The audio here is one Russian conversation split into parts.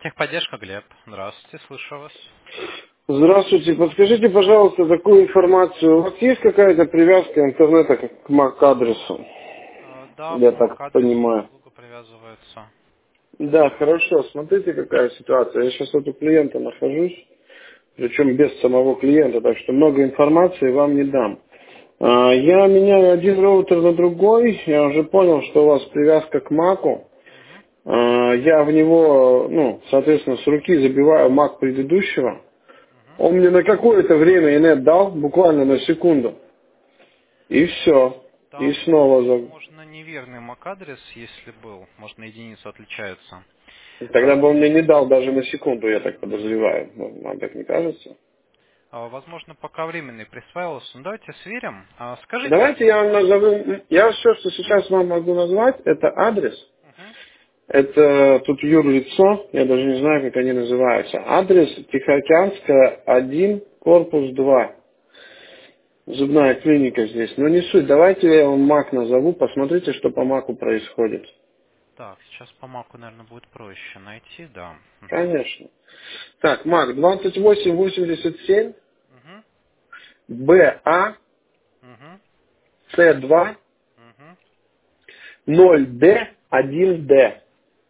Техподдержка, Глеб. Здравствуйте, слышу вас. Здравствуйте. Подскажите, пожалуйста, такую информацию. У вас есть какая-то привязка интернета к MAC-адресу? Да, Я по так MAC-адресу понимаю. услуга привязывается. Да, хорошо. Смотрите, какая ситуация. Я сейчас вот у клиента нахожусь, причем без самого клиента, так что много информации вам не дам. Я меняю один роутер на другой. Я уже понял, что у вас привязка к Маку. Мгм. Я в него, соответственно, с руки забиваю Мак предыдущего. Мгм. Он мне на какое-то время инет дал, буквально на секунду. И все. И Там, снова возможно, неверный MAC-адрес, если был. Может, на единицу отличается. Тогда бы он мне не дал даже на секунду, я так подозреваю. Вам так не кажется? Возможно, пока временный присваивался. Ну, давайте сверим. Скажите. Давайте я вам назову... Я все, что сейчас вам могу назвать, это адрес. Мгм. Это тут юрлицо, я даже не знаю, как они называются. Адрес Тихоокеанская 1, корпус 2. Зубная клиника здесь. Но не суть. Давайте я вам МАК назову, посмотрите, что по МАКу происходит. Так, сейчас по МАКу, наверное, будет проще найти, да. Мгм. Конечно. Так, МАК 2887, Мгм. БА, Мгм. С2, Мгм. 0Д, 1Д.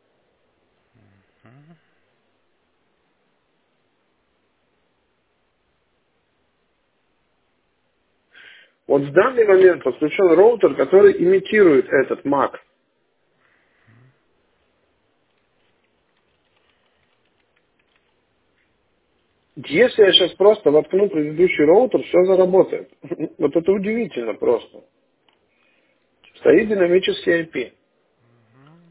Мгм. Вот в данный момент подключен роутер, который имитирует этот МАК. Если я сейчас просто воткну предыдущий роутер, все заработает. Вот это удивительно просто. Стоит динамический IP. Мгм.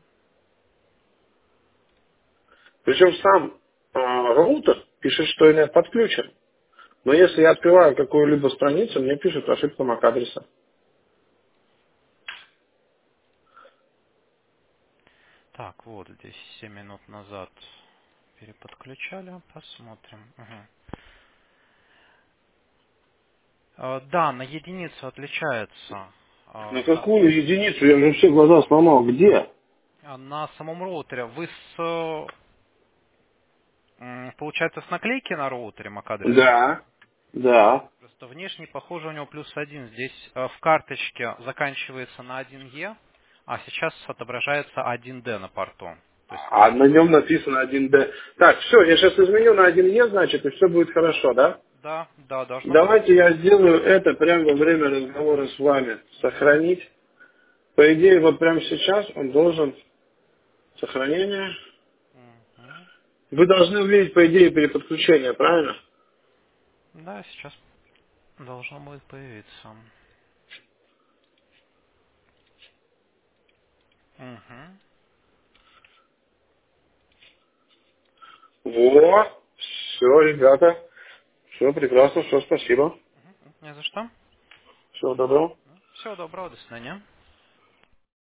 Причем сам роутер пишет, что инет подключен. Но если я открываю какую-либо страницу, мне пишет ошибка MAC-адреса. Так, вот здесь 7 минут назад переподключали. Посмотрим. Мгм. Да, на единицу отличается. На какую единицу? Я уже все глаза сломал. Где? На самом роутере вы получается, с наклейки на роутере MAC-адрес видите? Да. Да. Просто внешний, похоже, у него +1. Здесь в карточке заканчивается на 1Е, а сейчас отображается 1D на порту. То есть А на внешний. нем написано 1D. Так, все, я сейчас изменю на 1Е, значит, и все будет хорошо, да? Да, да, должно быть. Давайте я сделаю это прямо во время разговора с вами. Сохранить. По идее, вот прямо сейчас он должен... Сохранение. Мгм. Вы должны увидеть, по идее, переподключение, правильно? Да, сейчас должно будет появиться. Мгм. Вот. Все, ребята. Все прекрасно, все, спасибо. Не за что. Всего доброго. Всего доброго, до свидания.